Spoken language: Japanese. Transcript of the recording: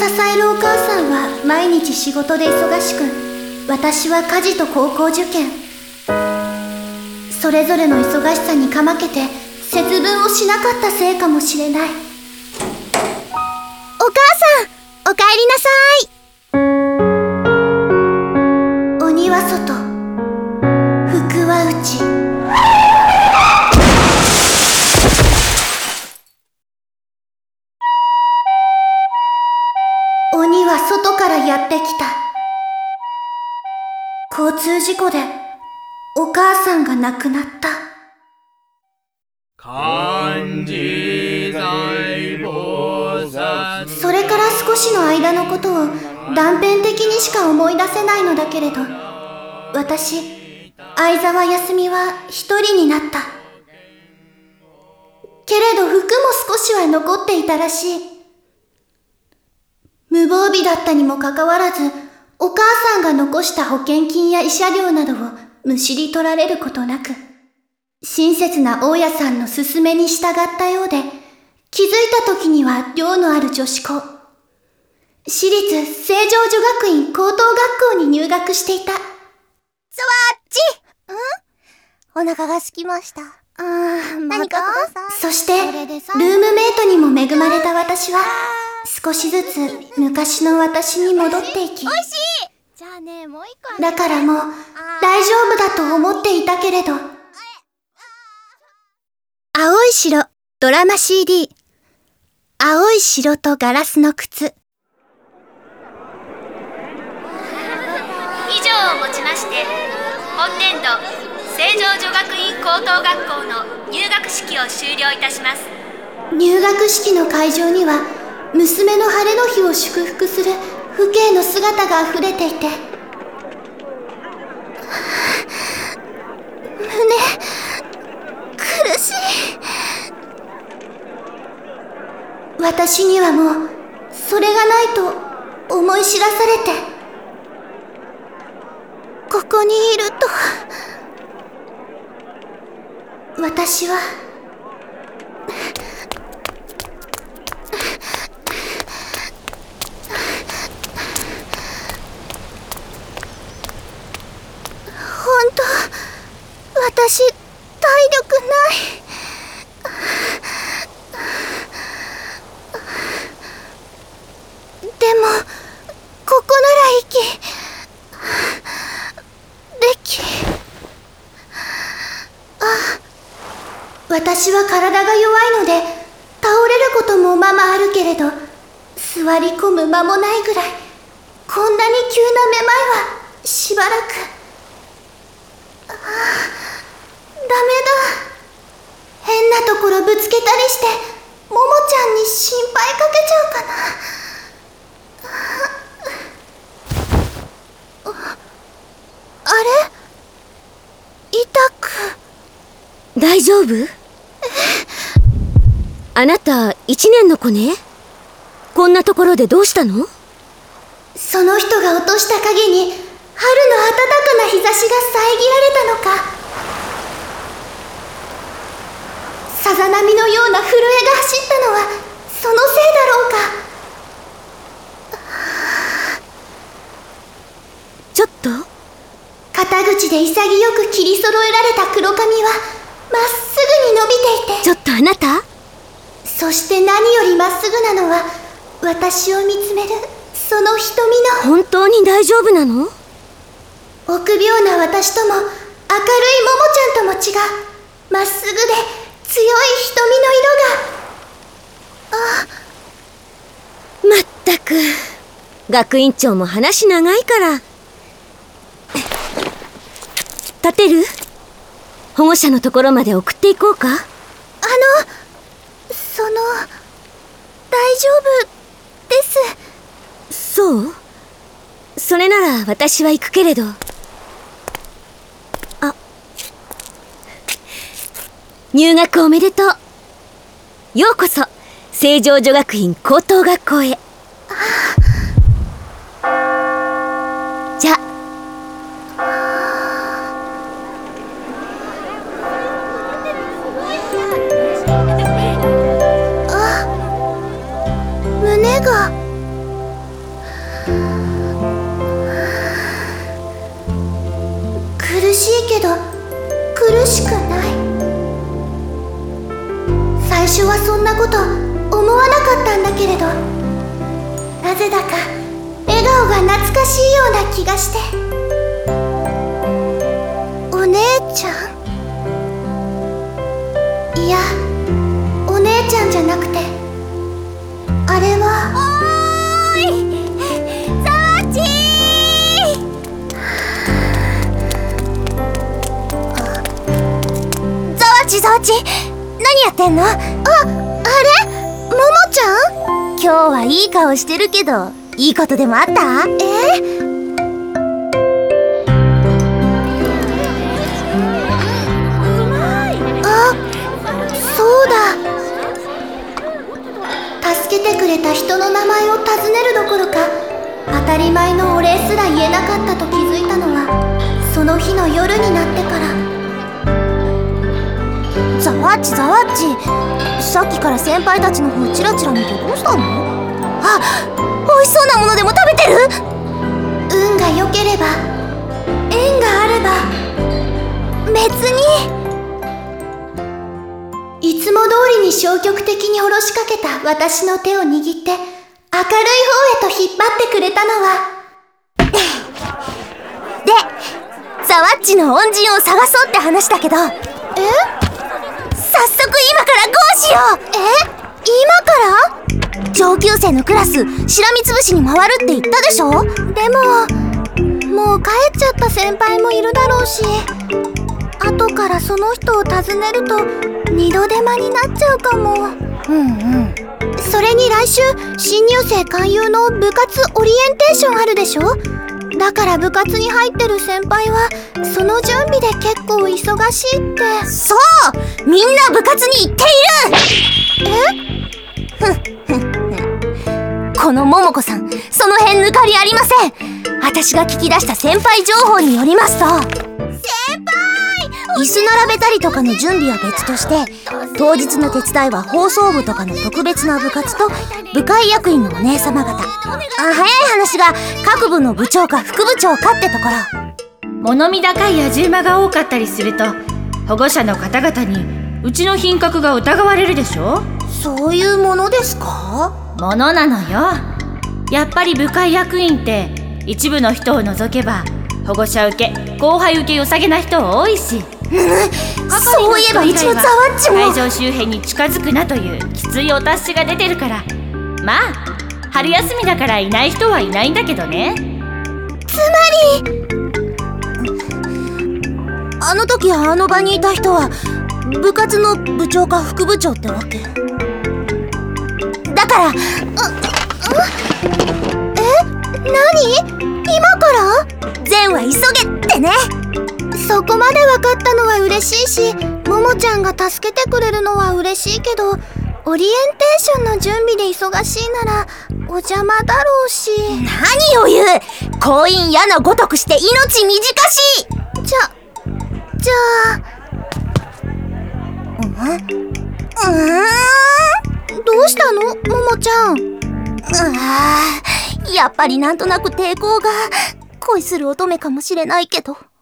えるお母さんは毎日仕事で忙しく、私は家事と高校受験。それぞれの忙しさにかまけて節分をしなかったせいかもしれない。お母さん、おかえりなさい。鬼は外、福は内。鬼は外からやってきた。交通事故でお母さんが亡くなった。 観自在菩薩。 それから少しの間のことを断片的にしか思い出せないのだけれど、私、相沢康美は一人になった。けれど服も少しは残っていたらしい。無防備だったにもかかわらず、お母さんが残した保険金や慰謝料などをむしり取られることなく、親切な大家さんの勧めに従ったようで、気づいた時には寮のある女子校、私立成城女学院高等学校に入学していた。 スワッチ！お腹が空きました。何かください。 そして、ルームメイトにも恵まれた私は、少しずつ昔の私に戻っていき、 おいしい！じゃあね、もう一個。 だからもう大丈夫だと思っていたけれど。青い城ドラマ CD、 青い城とガラスの靴。 以上をもちまして本年度成城女学院高等学校の入学式を終了いたします。 入学式の会場には娘の晴れの日を祝福する父兄の姿があふれていて、胸苦しい。私にはもうそれがないと思い知らされて、ここにいると私は本当、私体力ない。でもここなら息でき、私は体が弱いので倒れることもままあるけれど、座り込む間もないぐらい、こんなに急なめまいはしばらく。ダメだ。変なところぶつけたりしてももちゃんに心配かけちゃうかな。あれ？痛く。 大丈夫？あなた1年の子ね。こんなところでどうしたの？ その人が落とした影に春の暖かな日差しが遮られたのか、さざ波のような震えが走ったのはそのせいだろうか。 ちょっと肩口で潔く切り揃えられた黒髪はまっすぐに伸びていて、 ちょっとあなた。 そして何よりまっすぐなのは私を見つめるその瞳の。 本当に大丈夫なの？ 臆病な私とも明るいももちゃんとも違う、まっすぐで強い瞳の色が。 まったく、学院長も話長いから。立てる？保護者のところまで送っていこうか？ 大丈夫です。 そう？それなら私は行くけれど。入学おめでとう。ようこそ成城女学院高等学校へ。じゃ胸が苦しくない。最初はそんなこと思わなかったんだけれど、なぜだか笑顔が懐かしいような気がして。お姉ちゃん？いや、お姉ちゃんじゃなくて、あれは。 おーい、ザワッチー。ザワッチ、ザワッチ、何やってんの？ あれ？ももちゃん？ 今日はいい顔してるけど、いいことでもあった？ そうだ。助けてくれた人の名前を尋ねるどころか、当たり前のお礼すら言えなかったと気づいたのは、その日の夜になってから。 ザワッチ、ザワッチ、さっきから先輩たちの方チラチラ見てどうしたの？あ、美味しそうなものでも食べてる？ 運が良ければ、縁があれば、別に。いつも通りに消極的に下ろしかけた私の手を握って、明るい方へと引っ張ってくれたのは。 で、ザワッチの恩人を探そうって話だけど。早速今からゴーしよう。 今から？ 上級生のクラス、しらみつぶしに回るって言ったでしょ？ でも、もう帰っちゃった先輩もいるだろうし、後からその人を訪ねると二度手間になっちゃうかも。それに来週新入生勧誘の部活オリエンテーションあるでしょ。だから部活に入ってる先輩はその準備で結構忙しいって。 そう、みんな部活に行っている。この桃子さん、その辺抜かりありません。私が聞き出した先輩情報によりますと、椅子並べたりとかの準備は別として、当日の手伝いは放送部とかの特別な部活と部会役員のお姉様方。早い話が各部の部長か副部長かってところ。 物見高い野じ馬が多かったりすると、保護者の方々にうちの品格が疑われるでしょ。 そういうものですか？ ものなのよ。やっぱり部会役員って一部の人を除けば保護者受け、後輩受け良さげな人多いし。 そういえばうちのザワッチも会場周辺に近づくなというきついお達しが出てるから、まあ春休みだからいない人はいないんだけどね。 つまりあの時あの場にいた人は部活の部長か副部長ってわけだから。 何？今から？ 善は急げってね。 そこまで分かったのは嬉しいし、ももちゃんが助けてくれるのは嬉しいけど、オリエンテーションの準備で忙しいならお邪魔だろうし。 何を言う！婚姻矢のごとくして命短し。 じゃあどうしたの？ももちゃん。 やっぱりなんとなく抵抗が。恋する乙女かもしれないけど。